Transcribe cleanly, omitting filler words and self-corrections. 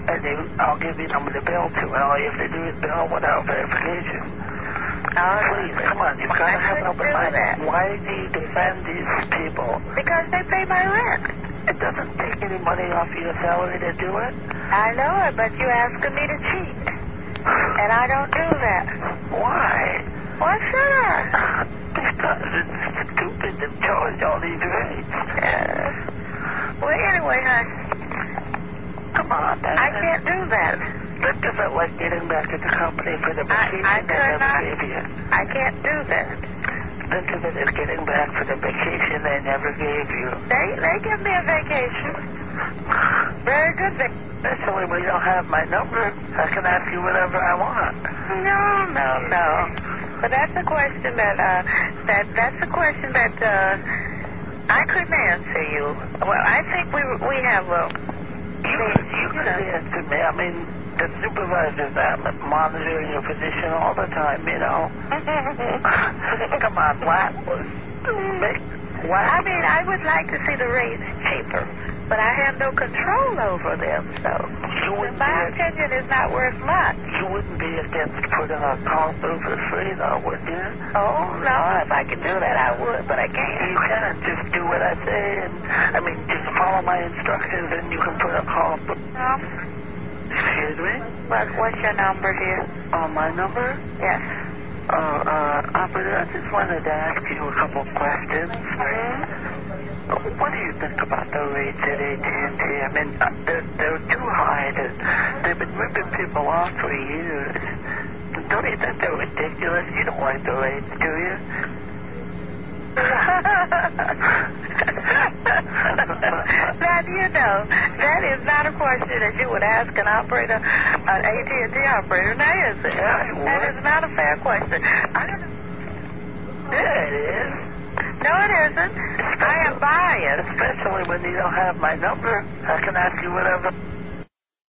and I'll give you number to bill to, and all you have to do is bill without verification. Please, come on, you've got to have an open mind. Why do you defend these people? Because they pay my rent. It doesn't take any money off your salary to do it. I know it, but you're asking me to cheat. And I don't do that. Why? Why should I? Because it's stupid to charge all these rates. Well, anyway, come on, man. I can't do that. That doesn't like getting back at the company for the vacation they never gave you. I can't do that. Think of it as getting back for the vacation they never gave you. They give me a vacation. Very good vacation. Especially when you don't have my number. I can ask you whatever I want. No. But that's a question that I couldn't answer you. Well, I think we have You could answer me. I mean, the supervisor's out monitoring your position all the time, you know. Come on, what? I mean, I would like to see the rates cheaper, but I have no control over them, so in my opinion, it's not worth much. You wouldn't be against putting a call through for free, though, would you? Oh, no, if I could do that, I would, but I can't. You can't just do what I say, and, I mean, just follow my instructions, and you can put a call through. No. Excuse me? What's your number here? My number? Yes. Operator, I just wanted to ask you a couple questions. What do you think about the rates at AT&T? I mean, they're too high. They've been ripping people off for years. Don't you think they're ridiculous? You don't like the rates, do you? Now, you know, that is not a question that you would ask an operator, an AT&T operator, now is it? Yeah, it would. That is not a fair question. I don't know. Yeah, it is. No, it isn't. I am biased. Especially when you don't have my number. I can ask you whatever.